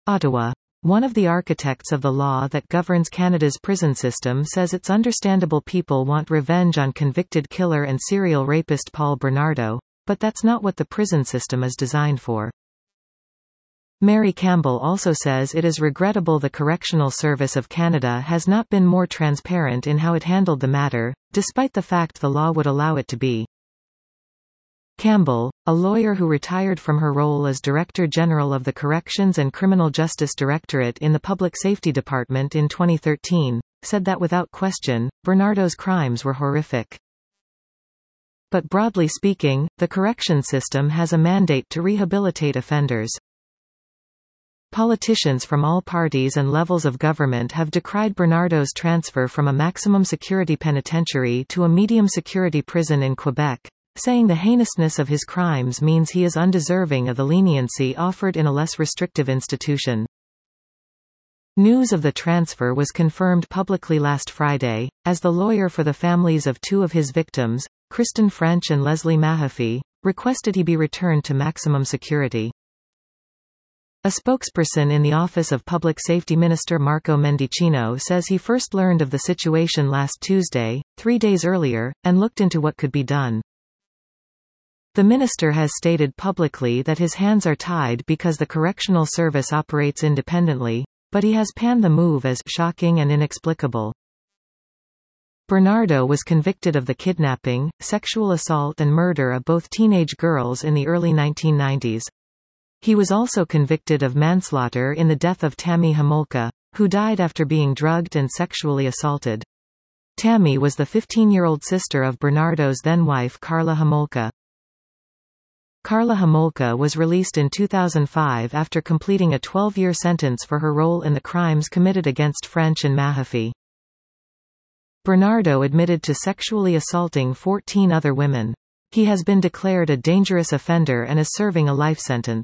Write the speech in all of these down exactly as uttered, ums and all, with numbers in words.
Ottawa. One of the architects of the law that governs Canada's prison system says it's understandable people want revenge on convicted killer and serial rapist Paul Bernardo, but that's not what the prison system is designed for. Mary Campbell also says it is regrettable the Correctional Service of Canada has not been more transparent in how it handled the matter, despite the fact the law would allow it to be. Campbell, a lawyer who retired from her role as Director General of the Corrections and Criminal Justice Directorate in the Public Safety Department in twenty thirteen, said that without question, Bernardo's crimes were horrific. But broadly speaking, the correction system has a mandate to rehabilitate offenders. Politicians from all parties and levels of government have decried Bernardo's transfer from a maximum security penitentiary to a medium security prison in Quebec, saying the heinousness of his crimes means he is undeserving of the leniency offered in a less restrictive institution. News of the transfer was confirmed publicly last Friday, as the lawyer for the families of two of his victims, Kristen French and Leslie Mahaffey, requested he be returned to maximum security. A spokesperson in the Office of Public Safety Minister Marco Mendicino says he first learned of the situation last Tuesday, three days earlier, and looked into what could be done. The minister has stated publicly that his hands are tied because the correctional service operates independently, but he has panned the move as shocking and inexplicable. Bernardo was convicted of the kidnapping, sexual assault and murder of both teenage girls in the early nineteen nineties. He was also convicted of manslaughter in the death of Tammy Homolka, who died after being drugged and sexually assaulted. Tammy was the fifteen-year-old sister of Bernardo's then-wife Karla Homolka. Karla Homolka was released in two thousand five after completing a twelve-year sentence for her role in the crimes committed against French and Mahaffey. Bernardo admitted to sexually assaulting fourteen other women. He has been declared a dangerous offender and is serving a life sentence.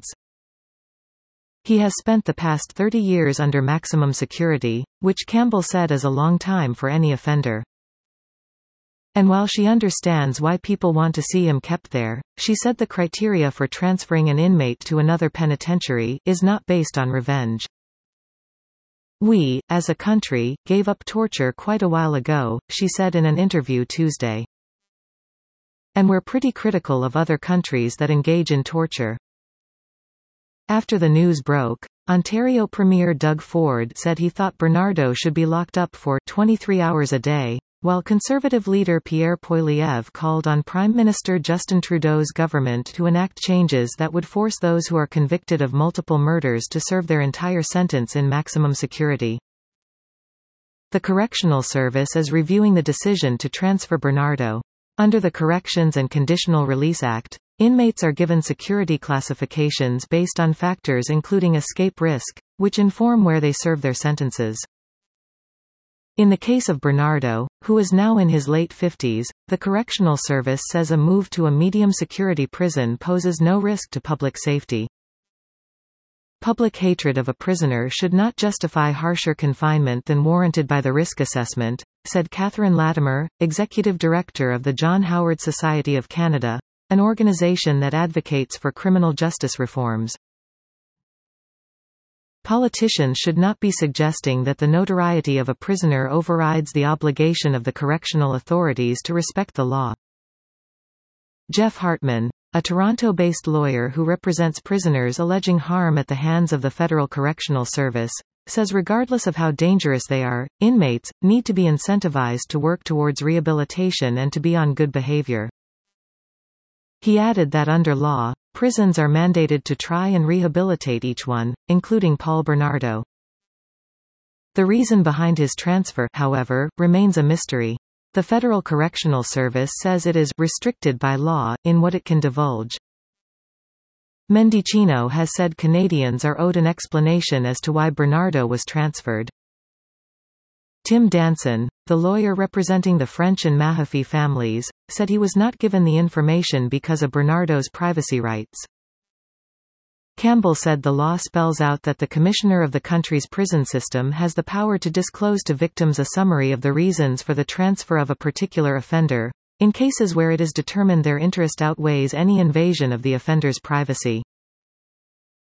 He has spent the past thirty years under maximum security, which Campbell said is a long time for any offender. And while she understands why people want to see him kept there, she said the criteria for transferring an inmate to another penitentiary is not based on revenge. "We, as a country, gave up torture quite a while ago," she said in an interview Tuesday. "And we're pretty critical of other countries that engage in torture." After the news broke, Ontario Premier Doug Ford said he thought Bernardo should be locked up for twenty-three hours a day, while Conservative leader Pierre Poilievre called on Prime Minister Justin Trudeau's government to enact changes that would force those who are convicted of multiple murders to serve their entire sentence in maximum security. The Correctional Service is reviewing the decision to transfer Bernardo. Under the Corrections and Conditional Release Act, inmates are given security classifications based on factors including escape risk, which inform where they serve their sentences. In the case of Bernardo, who is now in his late fifties, the Correctional Service says a move to a medium security prison poses no risk to public safety. Public hatred of a prisoner should not justify harsher confinement than warranted by the risk assessment, said Catherine Latimer, Executive Director of the John Howard Society of Canada, an organization that advocates for criminal justice reforms. Politicians should not be suggesting that the notoriety of a prisoner overrides the obligation of the correctional authorities to respect the law. Jeff Hartman, a Toronto-based lawyer who represents prisoners alleging harm at the hands of the Federal Correctional Service, says regardless of how dangerous they are, inmates need to be incentivized to work towards rehabilitation and to be on good behavior. He added that under law, prisons are mandated to try and rehabilitate each one, including Paul Bernardo. The reason behind his transfer, however, remains a mystery. The Federal Correctional Service says it is restricted by law in what it can divulge. Mendicino has said Canadians are owed an explanation as to why Bernardo was transferred. Tim Danson, the lawyer representing the French and Mahaffey families, said he was not given the information because of Bernardo's privacy rights. Campbell said the law spells out that the commissioner of the country's prison system has the power to disclose to victims a summary of the reasons for the transfer of a particular offender, in cases where it is determined their interest outweighs any invasion of the offender's privacy.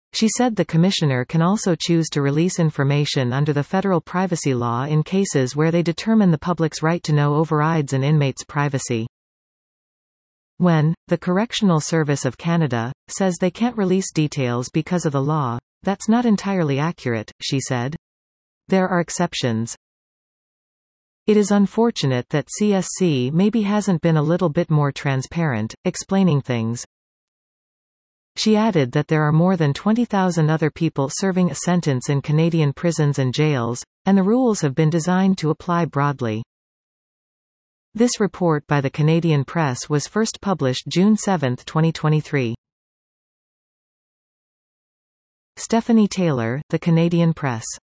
She said the Commissioner can also choose to release information under the federal privacy law in cases where they determine the public's right to know overrides an inmate's privacy. When the Correctional Service of Canada says they can't release details because of the law, that's not entirely accurate, she said. There are exceptions. It is unfortunate that C S C maybe hasn't been a little bit more transparent, explaining things. She added that there are more than twenty thousand other people serving a sentence in Canadian prisons and jails, and the rules have been designed to apply broadly. This report by the Canadian Press was first published June seventh twenty twenty-three. Stephanie Taylor, The Canadian Press.